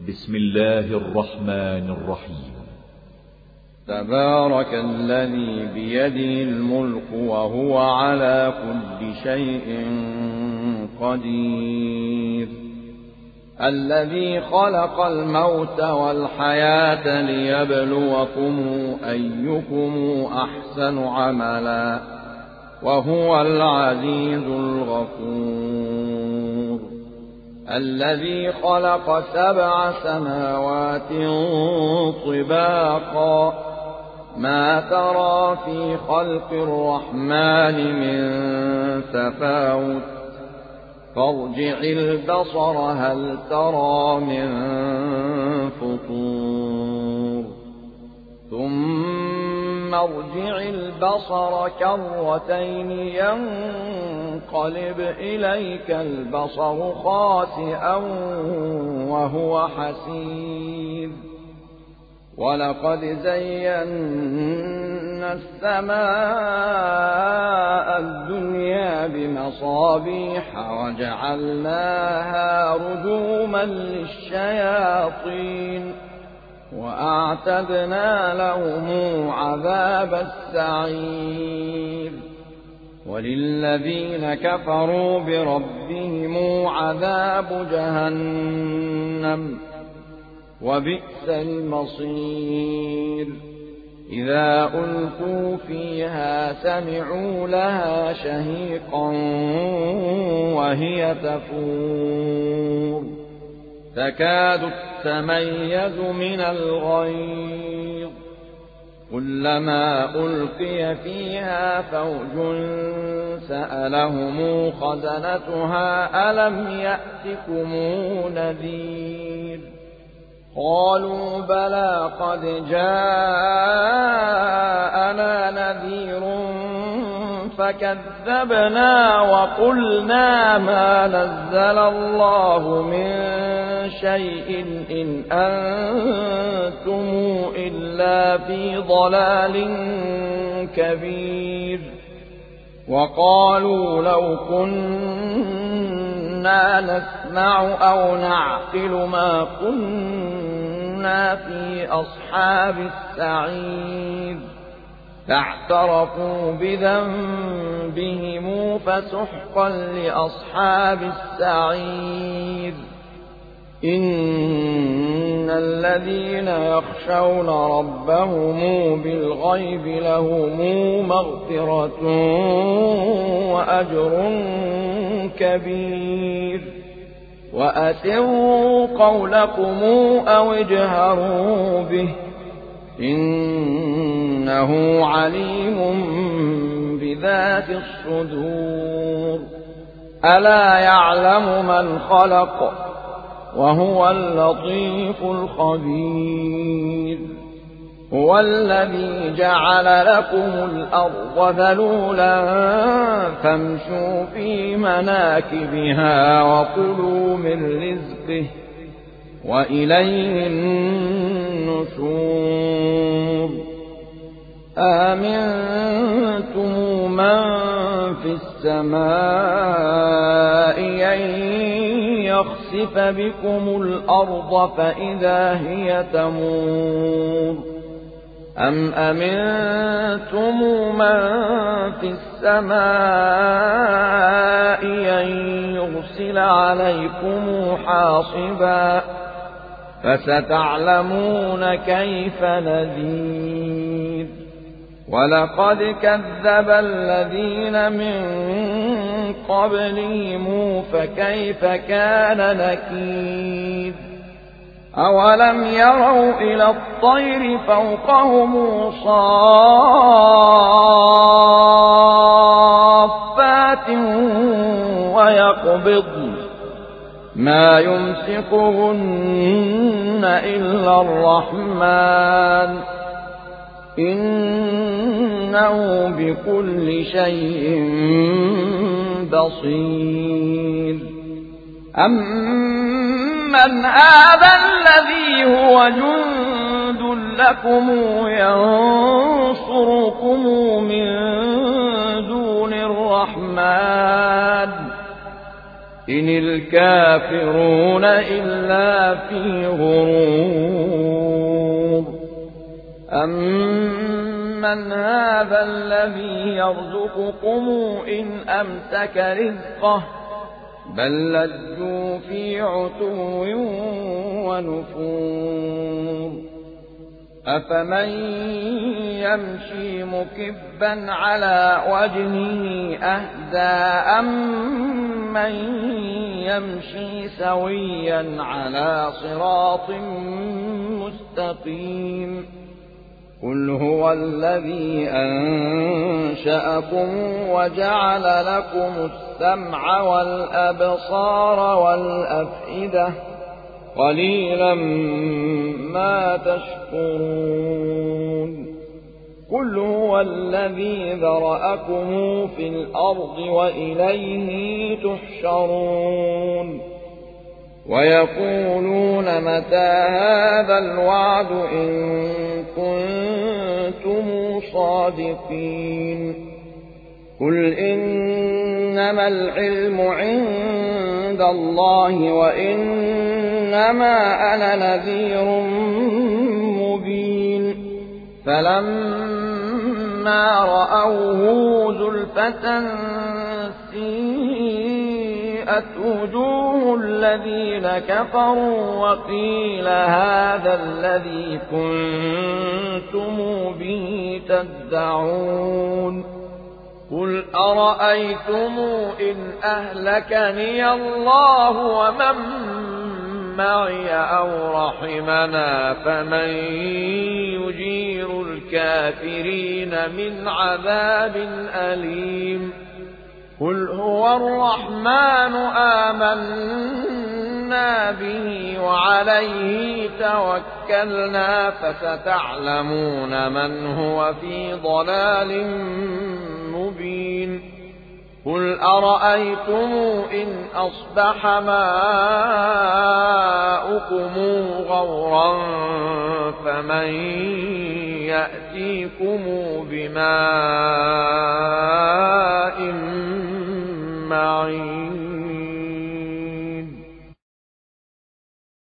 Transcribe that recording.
بسم الله الرحمن الرحيم. تبارك الذي بيده الملك وهو على كل شيء قدير، الذي خلق الموت والحياة ليبلوكم أيكم أحسن عملا، وهو العزيز الغفور، الذي خلق 7 سماوات طباقا، ما ترى في خلق الرحمن من تفاوت، فارجع البصر هل ترى من فطور، ثم ارجع البصر كرتين ينقلب إليك البصر خاسئا وهو حسير، ولقد زينا السماء الدنيا بمصابيح وجعلناها رجوما للشياطين، وأعتدنا لهم عذاب السعير، وللذين كفروا بربهم عذاب جهنم وبئس المصير. إذا ألقوا فيها سمعوا لها شهيقا وهي تفور، تكاد تميز من الغيظ، كلما ألقي فيها فوج سألهم خزنتها ألم يأتكم نذير، قالوا بلى قد جاءنا نذير فكذبنا وقلنا ما نزل الله من شيء إن أنتم إلا في ضلال كبير، وقالوا لو كنا نسمع أو نعقل ما كنا في أصحاب السعير، فاعترفوا بذنبهم فسحقا لأصحاب السعير. إن الذين يخشون ربهم بالغيب لهم مغفرة وأجر كبير، وأسروا قولكم أو اجهروا به إنه عليم بذات الصدور. ألا يعلم من خلق وهو اللطيف الخبير، هو الذي جعل لكم الأرض ذلولا فامشوا في مناكبها وكلوا من رزقه وإليه النشور. آمنتم من في السماء أن يخسف بكم الأرض فإذا هي تمور، أم أمنتم من في السماء أن يرسل عليكم حاصبا، فستعلمون كيف نذير. ولقد كذب الذين من قبلهم فكيف كان نكير. أولم يروا إلى الطير فوقهم صافات ويقبضن ما يمسكهن إلا الرحمن إنه بكل شيء بصير. أمن هذا الذي هو جند لكم ينصركم من دون الرحمن إن الكافرون إلا في غرور. أمن هذا الذي يرزقكم إن أمسك رزقه بل لجوا في عتو ونفور. أفمن يمشي مكبا على وجهه أهدى أمن يمشي سويا على صراط مستقيم. قل هو الذي أنشأكم وجعل لكم السمع والأبصار والأفئدة قليلا ما تشكرون. قل هو الذي ذرأكم في الأرض وإليه تحشرون. ويقولون متى هذا الوعد إن كنتم صادقين. قل إنما العلم عند الله وإنما أنا نذير مبين. فلما رأوه زلفة سيئت وجوه الذين كفروا وقيل هذا الذي كنتم به تدعون. قل أرأيتم إن أهلكني الله ومن معي أو رحمنا فمن يجير الكافرين من عذاب أليم. قل هو الرحمن آمنا به وعليه توكلنا فستعلمون من هو في ضلال مبين. قل أرأيتم إن أصبح ماؤكم غورا فمن يأتيكم بماء